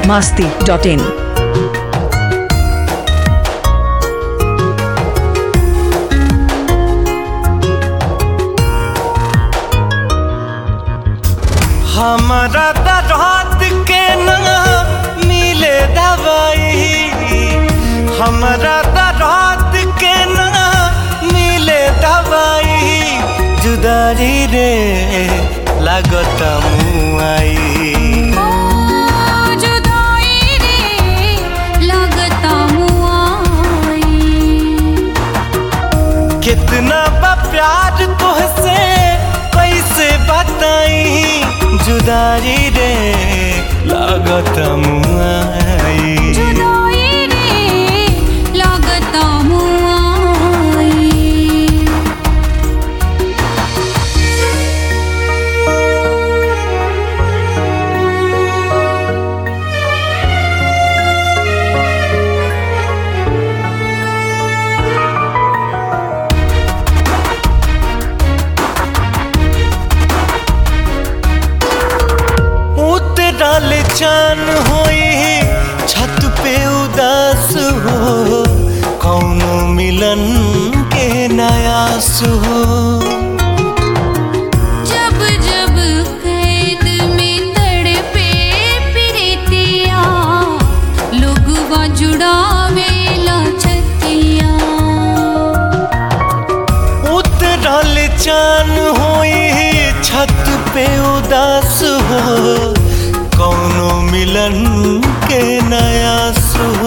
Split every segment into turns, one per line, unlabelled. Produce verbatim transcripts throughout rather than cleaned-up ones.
बिहार मस्ती डॉट इन।
हमारा रात के ना मिले दवाई, हमारा रात के ना मिले दवाई, जुदाई रे लागत मुआई,
जुदाई रे लागत मुआई।
कितना बा प्यार तुहसे कैसे बताई, जुदाई रे लागत मुआई,
जुदाई रे लागत मुआई।
डाल चान होई छत पे उदास हो, कौनो मिलन के नयास हो,
जब जब कैद में तड़पे प्रीतिया, लोगवा जुड़ावेला छतिया।
उतरल चान होई छत पे उदास हो, कौनो मिलन के नयास हो,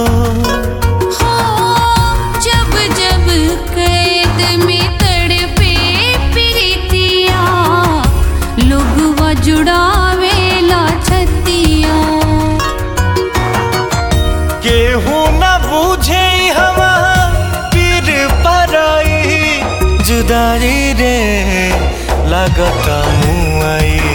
जब जब कैद में तड़पे प्रीतिया, लोगवा जुड़ावेला छतिया।
केहू न बूझे हवा पीर पराई, जुदाई रे लागत मुआई,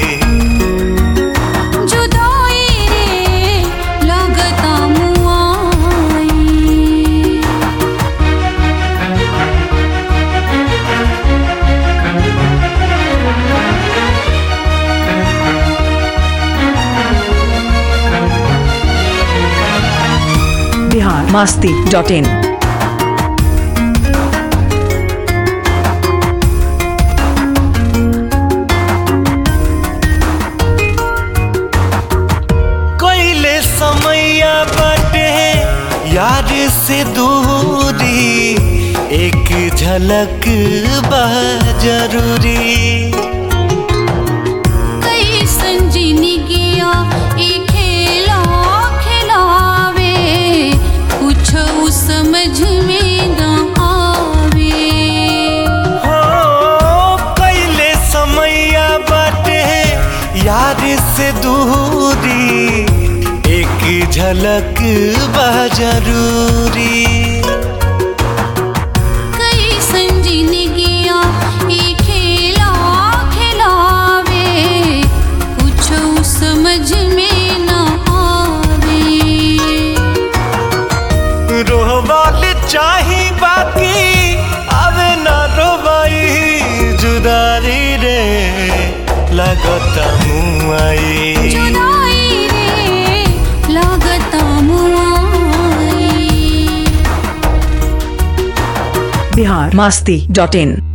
बिहार मस्ती डॉट इन।
कोयले समैया बाटे यार से दूरी, एक झलक बा जरूरी,
कई संजीनी गया एक खेला खिलावे, कुछ समझ में न आवे।
हो कैले समैया बाटे यार से दूरी, एक झलक बा जरूरी,
कई संजीनी गया एक खेला खिलावे, कुछ समझ में न आवे।
रोहबाल चाही बाकी आवे ना रोबाई, जुदाई रे लागत मुआई,
जुदाई रे लागत मुआई।
बिहार मस्ती डॉट इन।